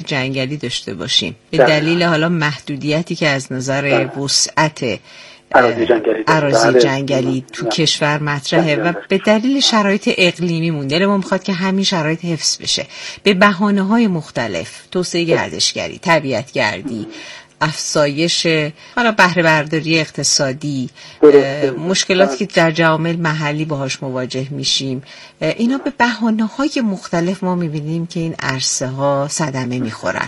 جنگلی داشته باشیم به دلیل حالا محدودیتی که از نظر وسعت اراضی جنگلی تو کشور مطرحه و به دلیل شرایط اقلیمی مون ما میخواد که همین شرایط حفظ بشه به بهانه‌های مختلف، توسعه گردشگری، طبیعت‌گردی، افزایش حالا بهره برداری اقتصادی، مشکلاتی که در جوامع محلی باهاش مواجه میشیم، اینا به بهانه‌های مختلف ما میبینیم که این عرصه ها صدمه میخورن.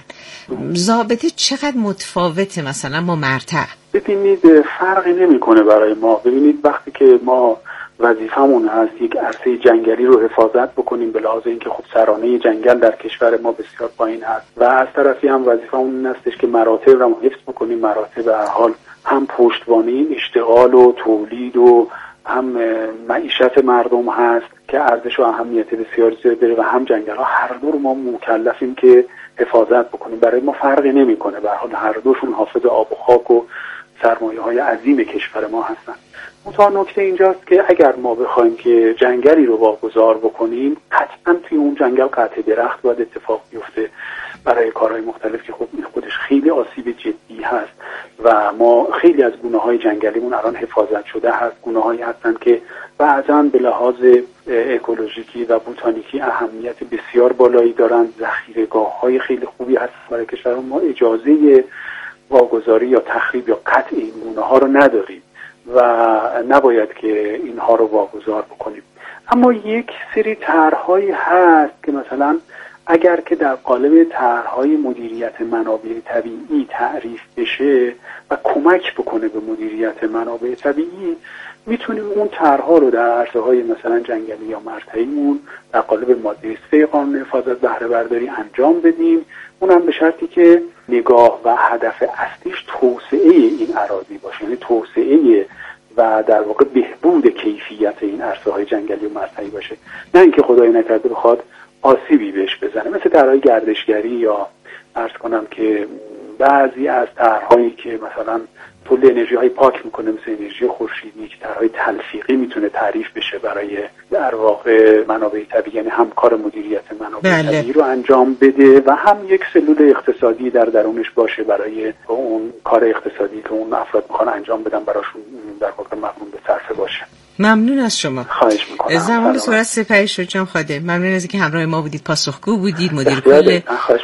ضابطه چقدر متفاوته مثلا با مرتع؟ ببینید فرقی نمیکنه برای ما. ببینید وقتی که ما وظیفمون هست یک عرصه جنگلی رو حفاظت بکنیم به لحاظ اینکه خب سرانه جنگل در کشور ما بسیار پایین هست و از طرفی هم وظیفمون این هستش که مراتع رو حفظ بکنیم. مراتع به هر حال هم پشتوانه اشتغال و تولید و هم معیشت مردم هست که ارزش و اهمیت بسیار زیاد داره و هم جنگل ها، هر دو رو ما مکلفیم که حفاظت بکنیم. برای ما فرقی نمیکنه، به هر حال هر دوشون حافظ آب و خاک و سرمایه‌های عظیم کشور ما هستن. منتها نکته اینجاست که اگر ما بخوایم که جنگلی رو واگذار بکنیم، قطعا توی اون جنگل قطع درخت باید اتفاق بیفته برای کارهای مختلف که خب این خودش خیلی آسیب جدی هست و ما خیلی از گونه‌های جنگلیمون الان حفاظت شده هست. گونه‌هایی هستن که بعضاً به لحاظ اکولوژیکی و بوتانیکی اهمیت بسیار بالایی دارن، ذخیره‌گاه‌های خیلی خوبی هست برای کشور ما. اجازه واگذاری یا تخریب یا قطع این گونه‌ها رو نداریم و نباید که اینها رو واگذار بکنیم. اما یک سری طرح‌هایی هست که مثلا اگر که در قالب طرح‌های مدیریت منابع طبیعی تعریف بشه و کمک بکنه به مدیریت منابع طبیعی، میتونیم اون طرح‌ها رو در عرصه‌های مثلا جنگلی یا مرتعیمون در قالب ماده 3 قانون حفاظت بهره برداری انجام بدیم. اونم به شرطی که نگاه و هدف اصلیش توسعه این اراضی باشه، یعنی توسعه و در واقع بهبود کیفیت این عرصه‌های جنگلی و مرتعی باشه، نه اینکه خدای نکرده بخواد آسیبی بهش بزنه. مثل طرح‌های گردشگری یا عرض کنم که بعضی از طرح‌هایی که مثلا تولید انرژی‌های پاک میکنه، مثل انرژی خورشیدی که طرح‌های تلفیقی میتونه تعریف بشه برای در واقع منابع طبیعی، یعنی هم کار مدیریت منابع طبیعی رو انجام بده و هم یک سلول اقتصادی در درونش باشه برای اون کار اقتصادی که اون افراد میخوان انجام بدن براشون در واقع مقرون به صرفه باشه. ممنون از شما. خواهش میکنم. زمان سپاه سپاهی شجاع خادم، ممنون از اینکه همراه ما بودید، پاسخگو بودید، مدیر کل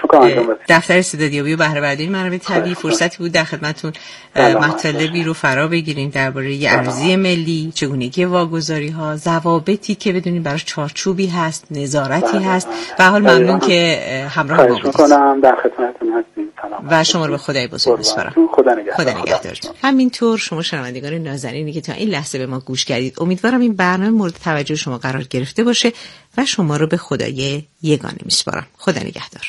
دفتر استعدادیابی و بهره برداری منابع طبیعی. فرصتی بود در خدمتتون مطالبی رو فرا بگیریم درباره ارزی ملی، چگونگی واگذاری‌ها، ضوابطی که بدونیم براش چارچوبی هست، نظارتی هست. به حال ممنون که همراه ما بودید. در خدمتتون هستیم. و شما رو به خدای بزرگ بسپارم. خدا نگهدار. همینطور شما شنوندگان نازنینی که تا این لحظه به ما گوش کردید، امیدوارم این برنامه مورد توجه شما قرار گرفته باشه و شما رو به خدای یگانه میسپارم. خدا نگهدار.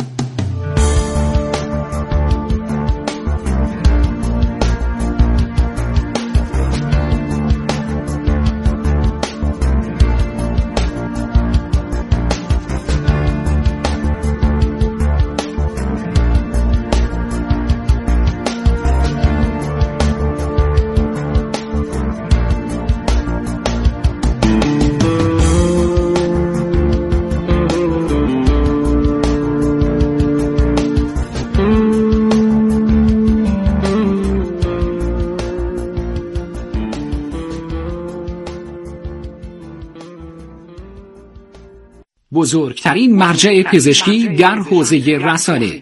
بزرگترین مرجع پزشکی در حوزه رسانه.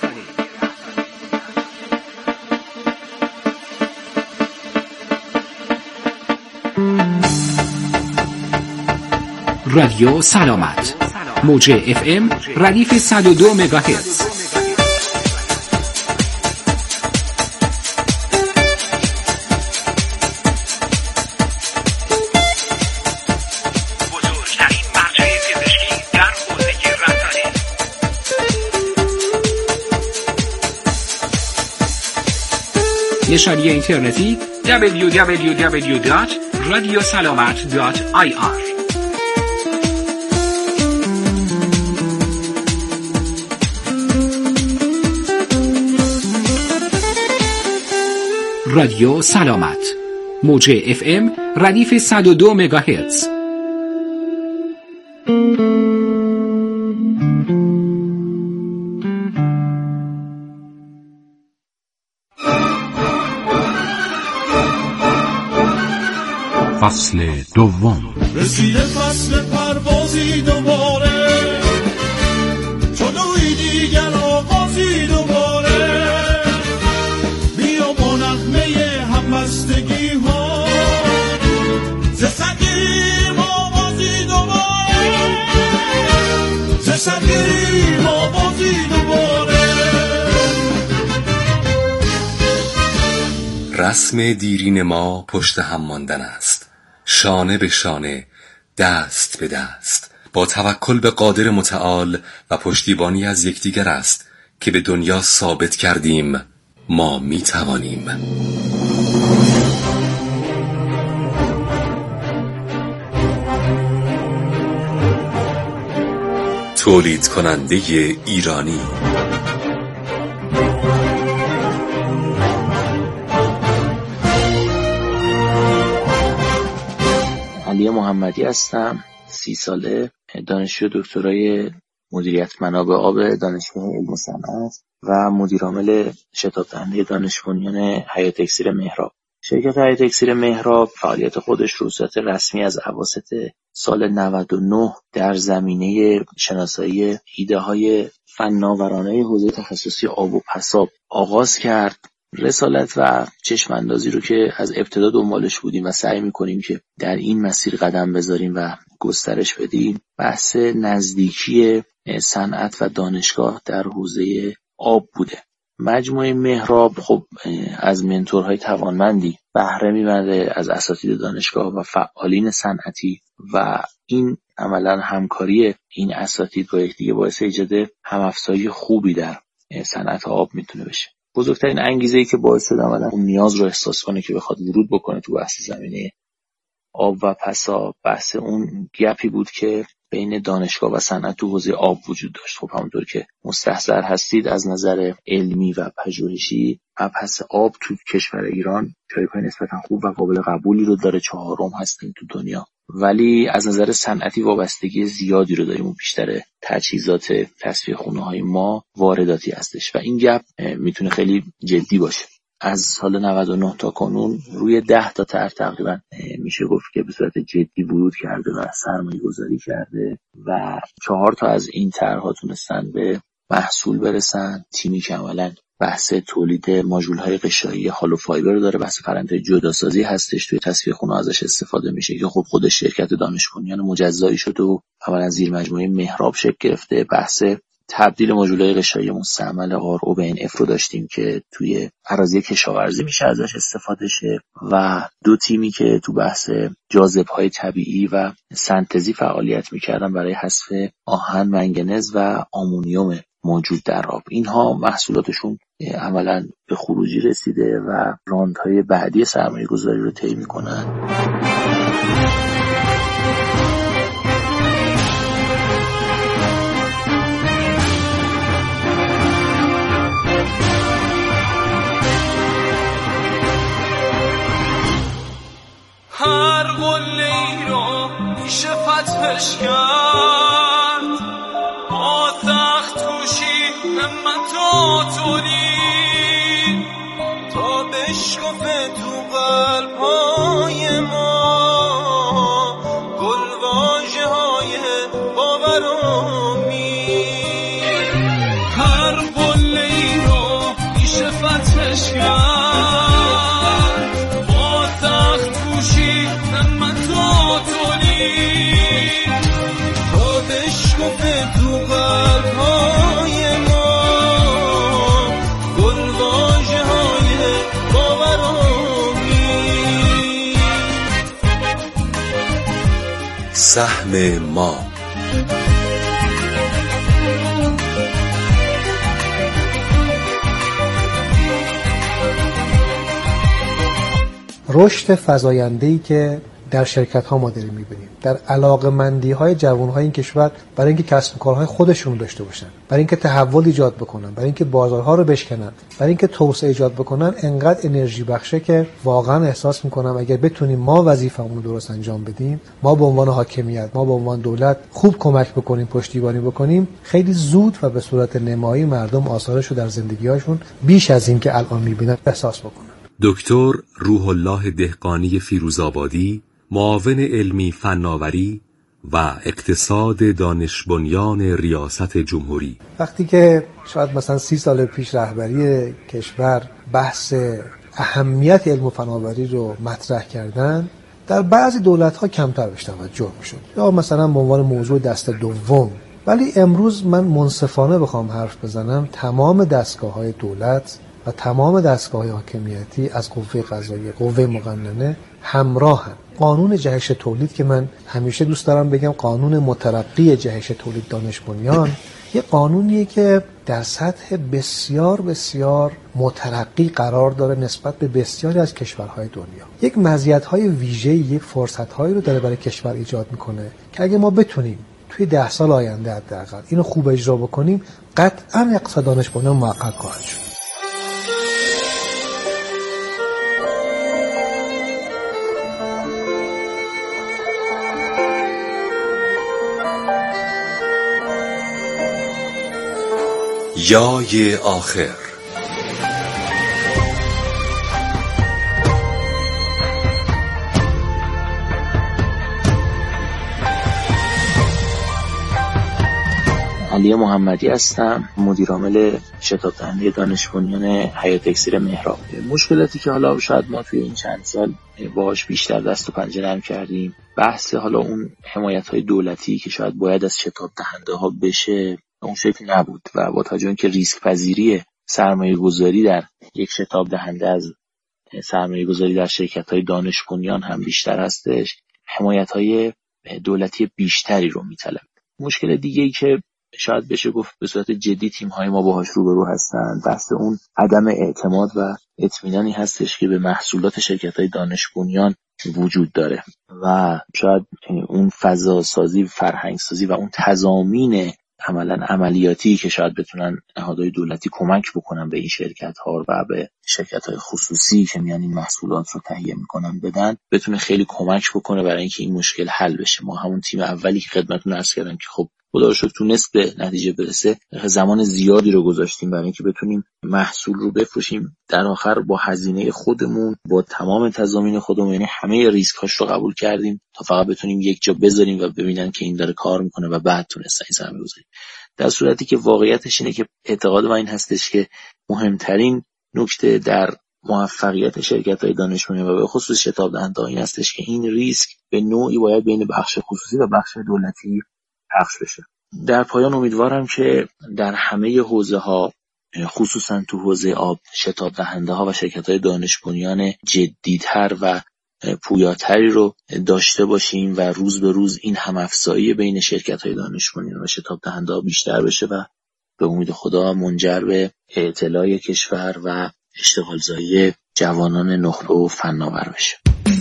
رادیو سلامت، موج FM ردیف 102 مگاهرتز. نشانی اینترنتی www.radiosalamat.ir. رادیو سلامت، موج FM ردیف 102 مگاهرتز. فصل دوم. رسیده فصل پروازی دوباره، چنوی دیگر آغازی دوباره، بیا با نغمه همبستگی ها ز سرگیریم آوازی دوباره، ز سرگیریم آوازی دوباره. رسم دیرین ما پشت هم ماندن است، شانه به شانه، دست به دست، با توکل به قادر متعال و پشتیبانی از یکدیگر است که به دنیا ثابت کردیم ما می توانیم. تولید کننده ایرانی. علی محمدی هستم، 30 ساله، دانشجو دکترای مدیریت منابع آب دانشگاه علم و صنعت و مدیرعامل شتاب دهنده دانش بنیان حیات اکسیر مهراب. شرکت حیات اکسیر مهراب فعالیت خودش رو صورت رسمی از اواسط سال 99 در زمینه شناسایی ایده‌های فناورانه حوزه تخصصی آب و پساب آغاز کرد. رسالت و چشم اندازی رو که از ابتدا دنبالش بودیم و سعی می‌کنیم که در این مسیر قدم بذاریم و گسترش بدیم، بحث نزدیکی صنعت و دانشگاه در حوزه آب بوده. مجموعه مهراب خب از منتورهای توانمندی بهره می‌بره، از اساتید دانشگاه و فعالین صنعتی، و این عملاً همکاری این اساتید با یکدیگه باعث ایجاد هم‌افزایی خوبی در صنعت آب میتونه بشه. بزرگترین انگیزه‌ای که باعث شد عملاً اون نیاز رو احساس کنه که بخواد ورود بکنه تو بحث زمینه آب و پساب، بحث اون گپی بود که بین دانشگاه و صنعت تو حوزه آب وجود داشت. خب همونطور که مستحضر هستید از نظر علمی و پژوهشی مبحث آب تو کشور ایران جایگاه نسبتاً خوب و قابل قبولی رو داره، 4م هستیم تو دنیا، ولی از نظر صنعتی وابستگی زیادی رو داریم و بیشتر تجهیزات تصفیه خونه‌های ما وارداتی هستش و این گپ میتونه خیلی جدی باشه. از سال 99 تا کنون روی 10 تا طرح تقریبا میشه گفت که به صورت جدی ورود کرده و سرمایه گذاری کرده و 4 تا از این طرح‌ها تونستن به محصول برسن. تیمی که عملاً بحث تولید ماژول‌های غشایی هالو فایبر داره، بحث فرآیند جداسازی هستش، توی تصفیه خونه ازش استفاده میشه که خب خودش شرکت دانش بنیان مجزایی شده و عملاً زیر مجموعه مهراب شکل گرفته. بحث تبدیل ماژول‌های غشایی مستعمل RO به NF رو داشتیم که توی اراضی کشاورزی میشه ازش استفاده شه و 2 تیمی که تو بحث جاذبه‌های طبیعی و سنتزی فعالیت میکردن برای حذف آهن، منگنز و آمونیوم موجود در آب. اینها محصولاتشون عملاً به خروجی رسیده و راندهای بعدی سرمایه گذاری رو طی میکنن. هر قله‌ای رو میشه فتحش کرد، با سخت کوشی همت و تولید تا بشکفه تو قلب‌های ما گلواژه‌های باور و امید. هر قله‌ای رو میشه فتحش کرد، سهم ما. رشد فزاینده‌ای که در شرکت‌ها ما داریم می‌بینیم، در علاقه‌مندی‌های جوان‌های این کشور برای اینکه کسب و کارهای خودشون رو داشته باشن، برای اینکه تحول ایجاد بکنن، برای اینکه بازارها رو بشکنن، برای اینکه توسعه ایجاد بکنن، انقدر انرژی بخشه که واقعا احساس می‌کنم اگر بتونیم ما وظیفه‌مون رو درست انجام بدیم، ما به عنوان حاکمیت، ما به عنوان دولت خوب کمک بکنیم، پشتیبانی بکنیم، خیلی زود و به صورت نمایی مردم آثارش رو در زندگی‌هاشون بیش از این که الان می‌بینن احساس بکنن. دکتر روح الله دهقانی فیروزآبادی، معاون علمی فناوری و اقتصاد دانش بنیان ریاست جمهوری. وقتی که شاید مثلا 30 سال پیش رهبری کشور بحث اهمیت علم و فناوری رو مطرح کردن، در بعضی دولت‌ها کمتر بهش توجه می‌شد یا مثلا به عنوان موضوع دست دوم. ولی امروز من منصفانه بخوام حرف بزنم، تمام دستگاه‌های دولت و تمام دستگاه‌های حاکمیتی از قوه قضاییه، قوه مقننه همراهن. قانون جهش تولید که من همیشه دوست دارم بگم قانون مترقی جهش تولید دانش بنیان، یه قانونیه که در سطح بسیار بسیار مترقی قرار داره نسبت به بسیاری از کشورهای دنیا. یک مزیت‌های ویژه‌ای، یک فرصت‌هایی رو داره برای کشور ایجاد می‌کنه که اگه ما بتونیم توی 10 سال آینده حداقل اینو خوب اجرا بکنیم، قطعاً اقتصاد دانش بنیان محقق خواهد شد. یای آخر. علی محمدی هستم، مدیر عامل شتاب دهنده دانش بنیان حیات اکسیر مهراب. مشکلاتی که حالا شاید ما توی این چند سال باهاش بیشتر دست و پنجه نرم کردیم، بحث حالا اون حمایت‌های دولتی که شاید باید از شتاب دهنده ها بشه اون شکل نبود و با توجه به اینکه ریسک پذیری سرمایه گذاری در یک شتاب دهنده از سرمایه گذاری در شرکت‌های دانش بنیان هم بیشتر هستش، حمایت‌های دولتی بیشتری رو می‌طلبه. مشکل دیگه‌ای که شاید بشه گفت به صورت جدی تیم‌های ما باهاش روبرو هستن، بحث اون عدم اعتماد و اطمینانی هستش که به محصولات شرکت‌های دانش بنیان وجود داره و شاید اون فضا سازی، فرهنگ سازی و اون تضامین عملاً عملیاتی که شاید بتونن نهادهای دولتی کمک بکنن به این شرکت‌ها و به شرکت‌های خصوصی که میان این محصولات رو تهیه میکنن بدن، بتونه خیلی کمک بکنه برای اینکه این مشکل حل بشه. ما همون تیم اولی که خدمتتون عرض کردم که خب خدا رو شکر تونست به نتیجه برسه، زمان زیادی رو گذاشتیم برای اینکه بتونیم محصول رو بفروشیم. در آخر با هزینه خودمون، با تمام تضامین خودمون، یعنی همه ریسک‌هاش رو قبول کردیم تا فقط بتونیم یک جا بذاریم و ببینن که این داره کار میکنه و بعد تونستن این سرمایه‌گذاری. در صورتی که واقعیتش اینه که اعتقاد من این هستش که مهمترین نکته در موفقیت شرکت‌های دانش بنیان و به خصوص شتاب دهنده‌ها این هستش که این ریسک به نوعی باید بین بخش خصوصی و بخش دولتی پخش بشه. در پایان امیدوارم که در همه حوزه‌ها، خصوصا تو حوزه آب، شتاب دهنده‌ها و شرکت‌های دانش بنیان جدی‌تر و پویاتری رو داشته باشیم و روز به روز این هم‌افزایی بین شرکت‌های دانش بنیان و شتاب دهنده‌ها بیشتر بشه و به امید خدا منجر به اعتلاء کشور و اشتغالزایی جوانان نخبه و فناور بشه.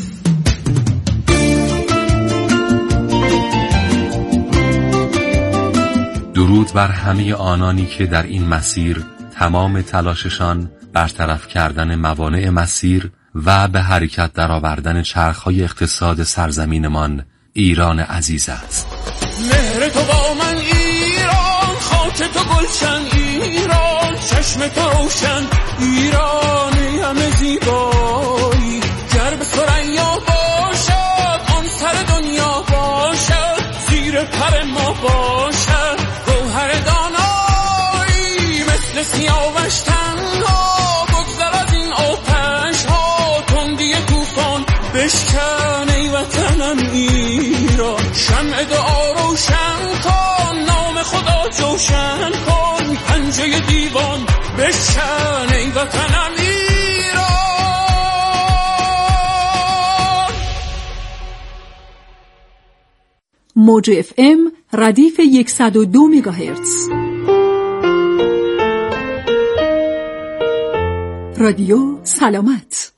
درود بر همه آنانی که در این مسیر تمام تلاششان برطرف کردن موانع مسیر و به حرکت درآوردن چرخ‌های اقتصاد سرزمینمان ایران عزیز است. مهر تو با من ایران، خاک تو گلشن ایران، چشم تو روشن ایرانی همه زیبایی، گر به ثریا باشد آن سر دنیا باشد، زیر پر ما باشد گوهر دانایی، مثل سیاوش تنها بگذر از این آتش ها، تندی طوفان بشکن ای وطنم ایران، شمع دعا روشن کن، نام خدا جوشن کن، پنجه دیوان بشکن ای وطنم ایران. موج FM ردیف 102 مگاهرتز، رادیو سلامت.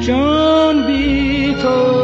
جان بی تو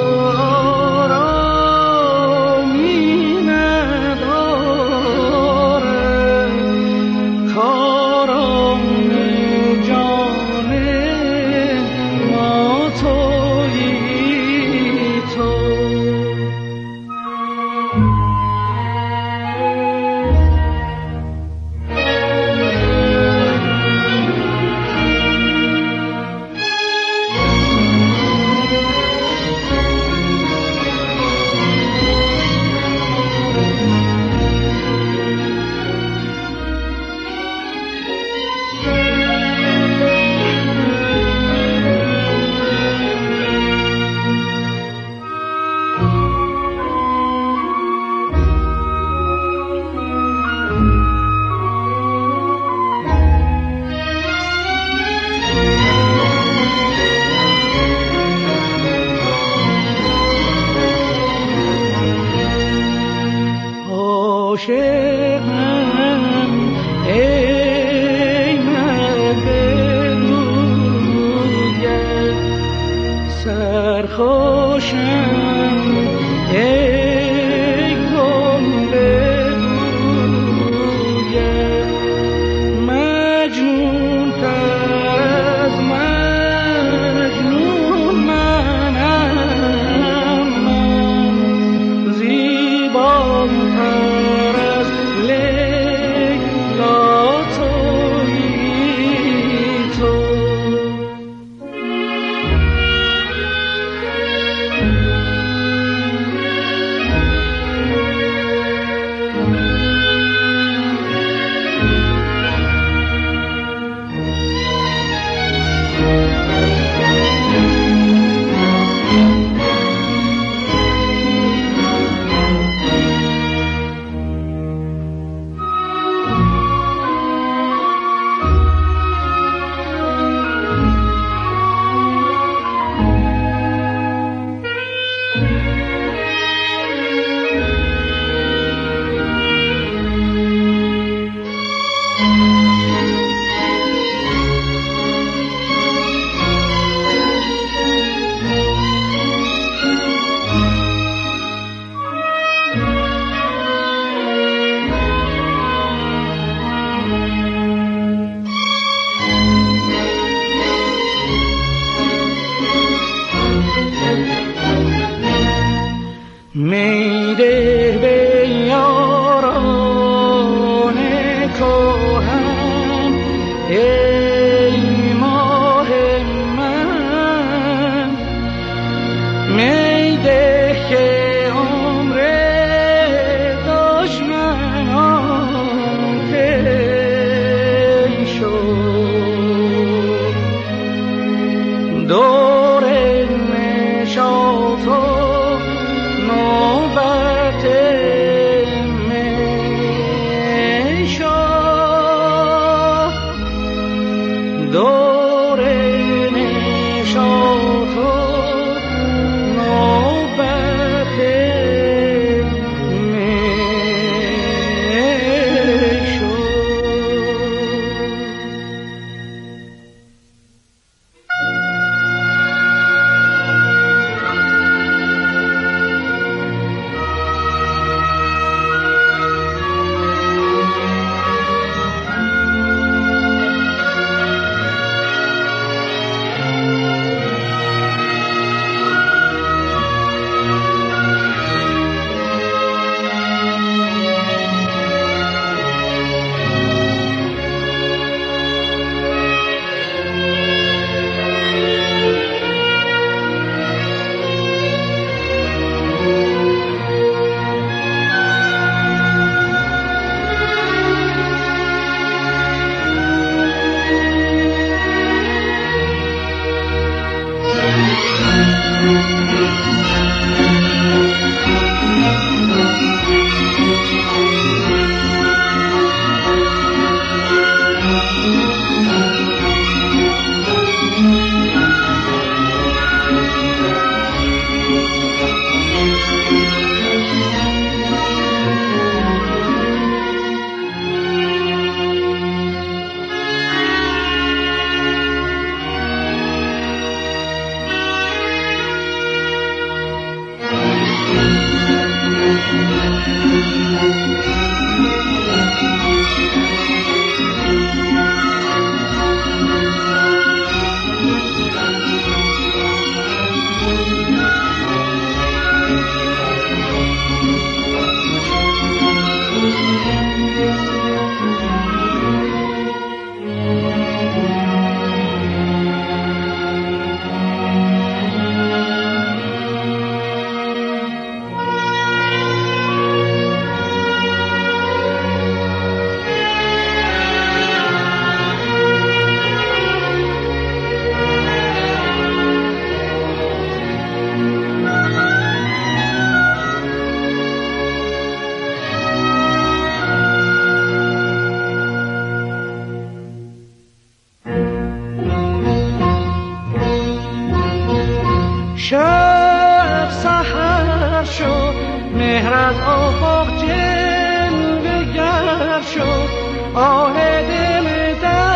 شب سحر شد مهر از آفاق جلوه گر شد آه دل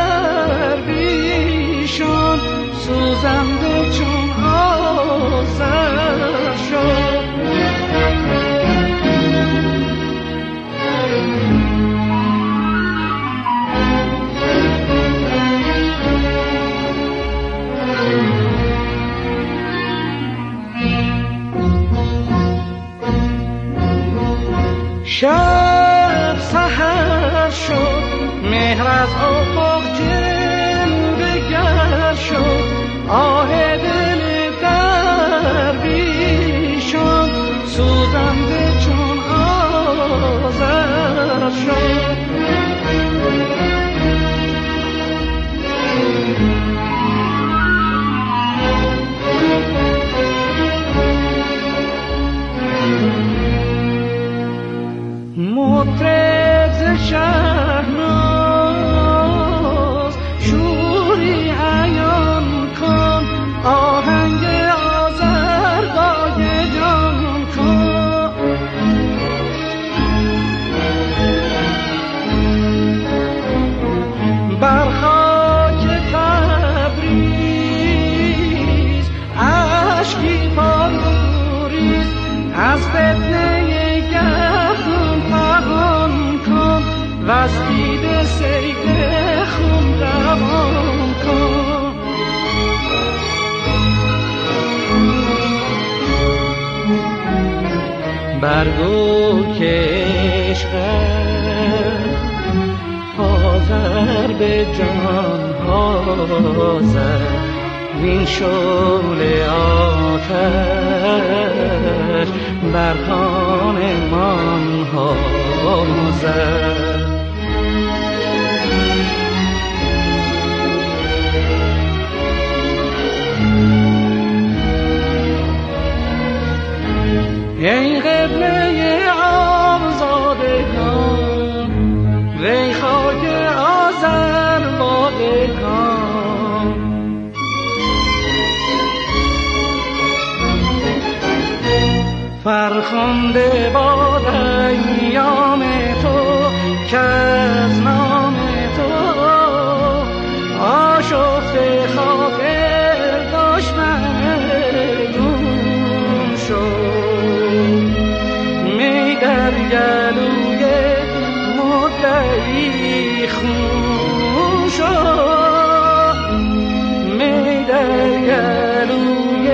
درویشان سوزنده چون آذر شد شب سحر شد مهر از آفاق جلوه گر شد آه دل درویشان سوزنده چون آذر شد مطرب ز شهناز شوری عیان کن آهنگ آذربای جان کن بر خاک تبریز اشکی پاروریز از فتنه وز دیده سیل خون روان کن برگو که عشقت حاضر به جان حاضر وین شعله آتش بر خان من حاضر ای قبله آزادگان وی خاک آذربایجان فرخنده باد ایام تو که از نام تو آشفته خاک دشمنون شد می در گلوی مدعی خون شد می در گلوی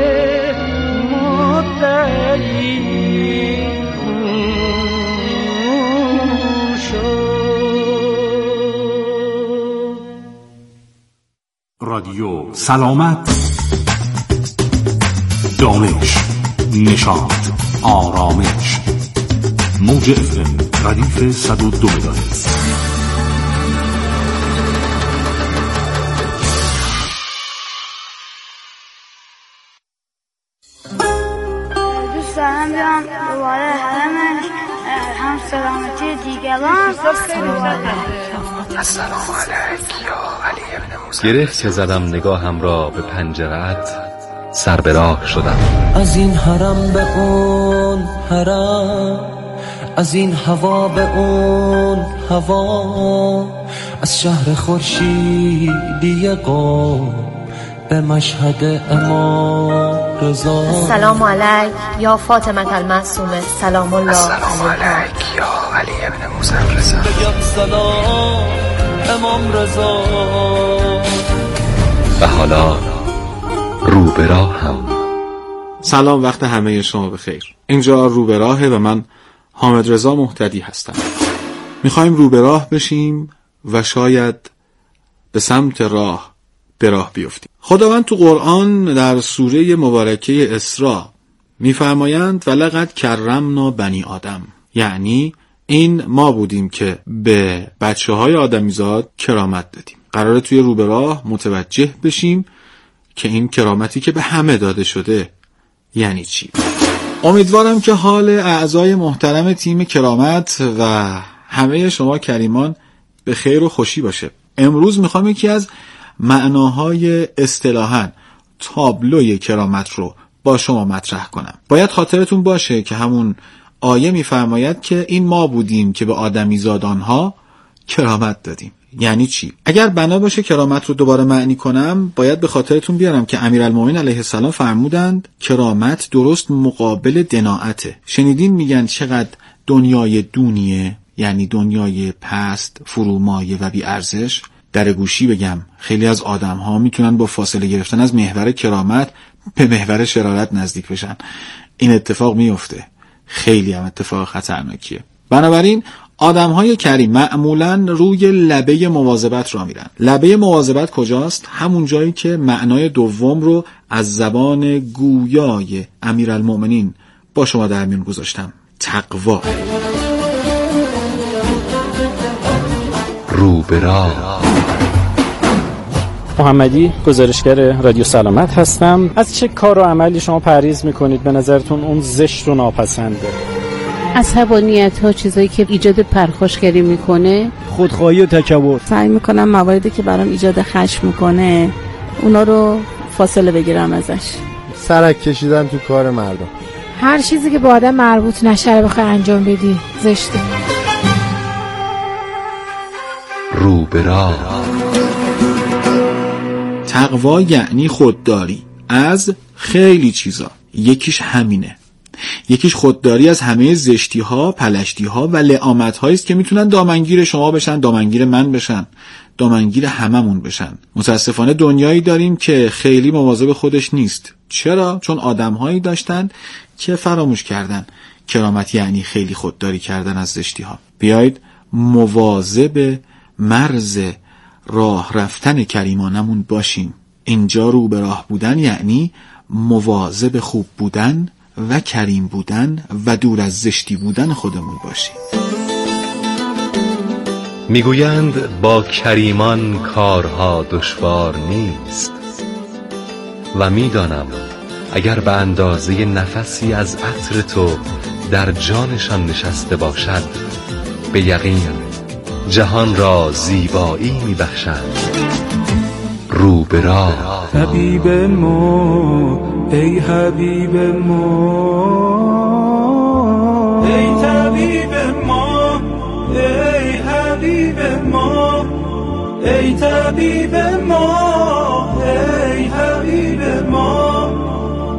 مدعی خون شد. رادیو سلامت، دانش، نشاط، آرامش. موج افم ردیف 102 مگاهرتز. دوست دارم بیام دوباره حرمش هم سلامتی دیگران. السلام علیک یا علی ابن موسی. گره که زدم نگاهم را به پنجره‌ات، سر به راه شدم. از این حرم به اون حرم، از این هوا به اون هوا، از شهر خورشیدی قم به مشهد امام رضا. السلام علیک یا فاطمه المعصومه، سلام الله علیک. السلام علیک یا علی ابن موسی رضا. سلام امام رضا. و حالا رو به راهم. سلام، وقت همه شما بخیر. اینجا رو به راهه و من حامد رضا مهتدی هستم. میخوایم رو به راه بشیم و شاید به سمت راه به راه بیفتیم. خداوند تو قرآن در سوره مبارکه اسراء میفرمایند ولقد کرمنا بنی آدم، یعنی این ما بودیم که به بچه های آدمیزاد کرامت دادیم. قراره توی رو به راه متوجه بشیم که این کرامتی که به همه داده شده یعنی چی. امیدوارم که حال اعضای محترم تیم کرامت و همه شما کریمان به خیر و خوشی باشه. امروز میخوام یکی از معناهای اصطلاحاً تابلوی کرامت رو با شما مطرح کنم. باید خاطرتون باشه که همون آیه می‌فرماید که این ما بودیم که به آدمیزادانها کرامت دادیم. یعنی چی؟ اگر بنا باشه کرامت رو دوباره معنی کنم، باید به خاطرتون بیارم که امیرالمومنین علیه السلام فرمودند کرامت درست مقابل دناعته. شنیدین میگن چقدر دنیای دونیه، یعنی دنیای پست، فرومایه و بی ارزش. در گوشی بگم خیلی از آدم‌ها میتونن با فاصله گرفتن از محور کرامت به محور شرارت نزدیک بشن. این اتفاق میفته. خیلی هم اتفاق خطرناکیه. بنابراین آدم‌های کریم معمولاً روی لبه مواظبت را میرن. لبه مواظبت کجاست؟ همون جایی که معنای دوم رو از زبان گویای امیرالمومنین با شما در میون گذاشتم. تقوا. رو به راه. محمدی، گزارشگر رادیو سلامت هستم. از چه کار و عملی شما پرهیز میکنید به نظرتون اون زشت و ناپسنده؟ عصبانیت‌ها، چیزایی که ایجاد پرخاشگری میکنه، خودخواهی و تکبر. سعی میکنم مواردی که برام ایجاد خشم میکنه اونا رو فاصله بگیرم ازش. سرک کشیدن تو کار مردم. هر چیزی که با آدم مربوط نشه رو بخوای انجام بدی زشته. رو به راه. تقوا یعنی خودداری از خیلی چیزا. یکیش همینه. یکیش خودداری از همه زشتی ها، پلشتی ها و لعامت هایی است که میتونن دامنگیر شما بشن، دامنگیر من بشن، دامنگیر هممون بشن. متاسفانه دنیایی داریم که خیلی مواظب خودش نیست. چرا؟ چون آدم هایی داشتن که فراموش کردن کرامت یعنی خیلی خودداری کردن از زشتی ها. بیایید مواظب مرز راه رفتن کریمانمون باشیم. اینجا رو به راه بودن یعنی مواظب خوب بودن و کریم بودن و دور از زشتی بودن خودمون باشیم. میگویند با کریمان کارها دشوار نیست و میدانم اگر به اندازه نفسی از عطر تو در جانشان نشسته باشد به یقین جهان را زیبایی میبخشند. رو به راه. حبیب ما، ای حبیب ما، ای طبیب ما، ای حبیب ما، ای طبیب ما،